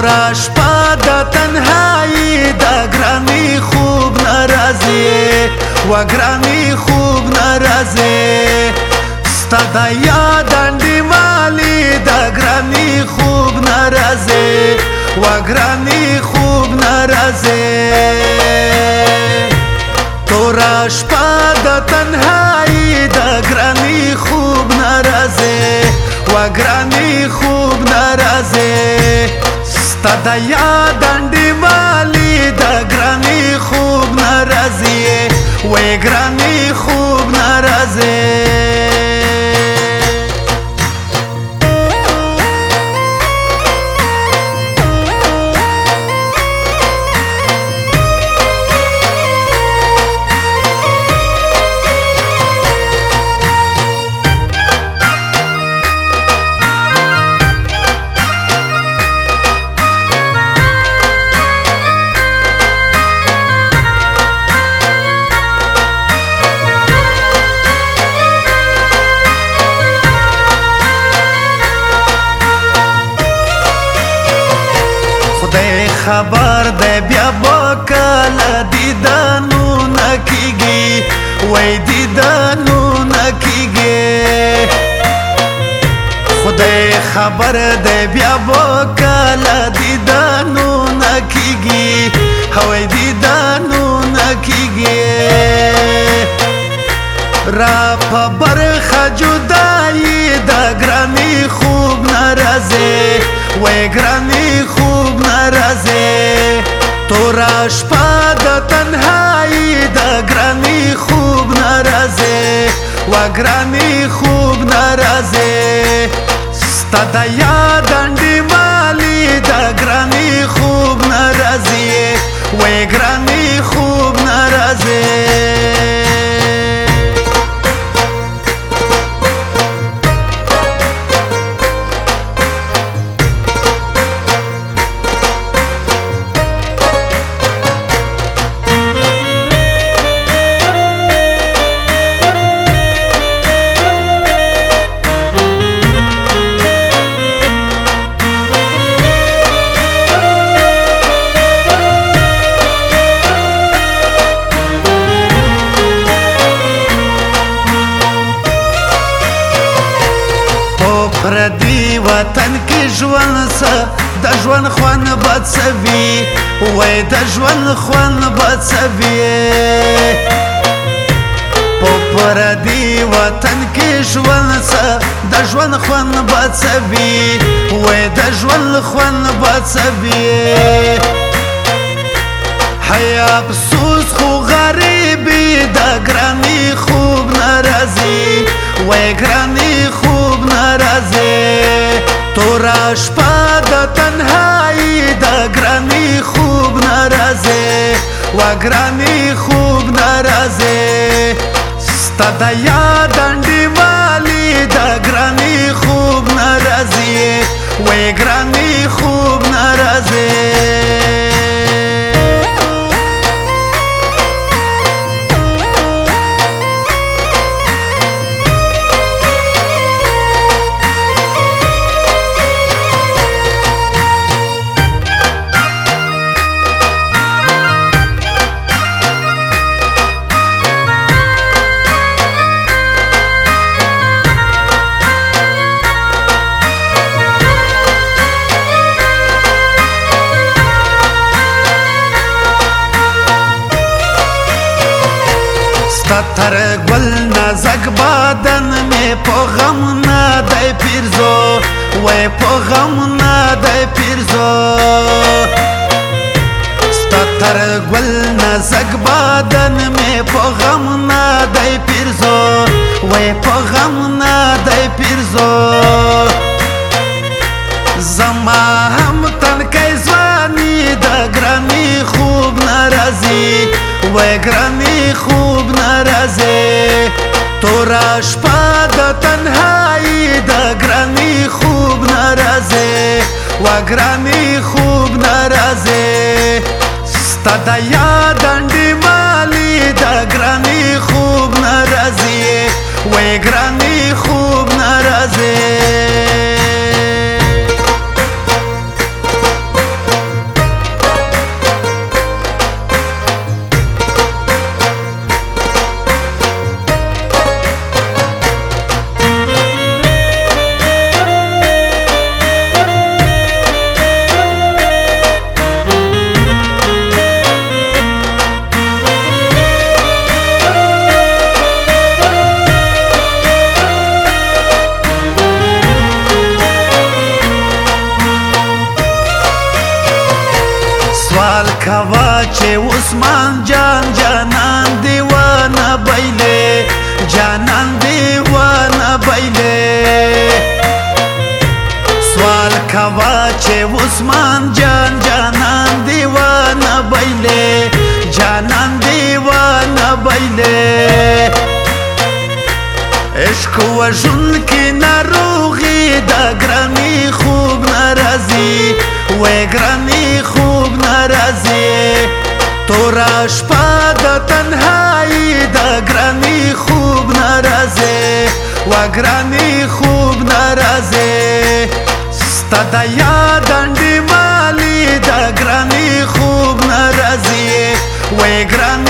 تورا شپه د تنهایی د ګرانی خوب ناراضي و ګرانی خوب ناراضي ستا د یاد انډیوالی د ګرانی خوب ناراضي و ګرانی خوب ناراضي تورا شپه د تنهایی د ګرانی خوب ناراضي و ګرانی خوب ناراضي ستا د یاد انډیوالی د ګرانی خوب ناراضي و ګرانی خوب ناراضي خبر دی بیا بکله دیدنو نکیږي وای دیدنو نکیږي خدای خبر دی بیا بکله دیدنو نکیږي وای دیدنو نکیږي را په برخه جدایی د ګرانی خوب ناراضي وای ګرانی خوب ناراضي تورا شپه د تنهایی د ګرانی خوب ناراضي و ګرانی خوب ناراضي ستا د یاد انډیوالی د ګرانی خوب ناراضي وای ګرانی خوب ناراضي پردی وطن کې ژوند څه د ژوند خوند بد څه وي وای د ژوند خوند بد څه وي په پردی وطن کې ژوند څه د ژوند خوند بد څه وي وای د ژوند خوند بد څه وي حیا افسوس خو غریبي د ګرانی خوب ناراضي وای ګرانی خوب ناراضي تورا شپه د تنهایی د ګرانی خوب ناراضي و ګرانی خوب ناراضي ستا د یاد انډیوالی د ګرانی خوب ناراضي وای ګرانی خوب ناراضي تر گل نازک بدن می په غم نه دی پیرزو وای په غم نه دی پیرزو ستا تر گل نازک بدن می په غم نه دی پیرزو وای په غم نه دی پیرزو زما هم تنکی ځواني د ګرانی خوب ناراضي وای ګرانی خوب ناراضي تورا شپه د تنهایی د ګرانی خوب ناراضي و ګرانی خوب ناراضي ستا د یاد انډیوالی د ګرانی خوب ناراضي وای ګرانی خوب ناراضي کوا چې عثمان جان جانان دیوانه بایلې جانان دیوانه بایلې سوال کوا چې عثمان جان جانان دیوانه بایلې جانان دیوانه بایلې عشق وژن کی ناروغی دا گرانی خوب ناراضی و گرانی خوب ناراضی تورا شپا دا تنهایی دا گرانی خوب ناراضی و گرانی خوب ناراضی ستا دا یادن دی مالی دا گرانی خوب ناراضی و گرانی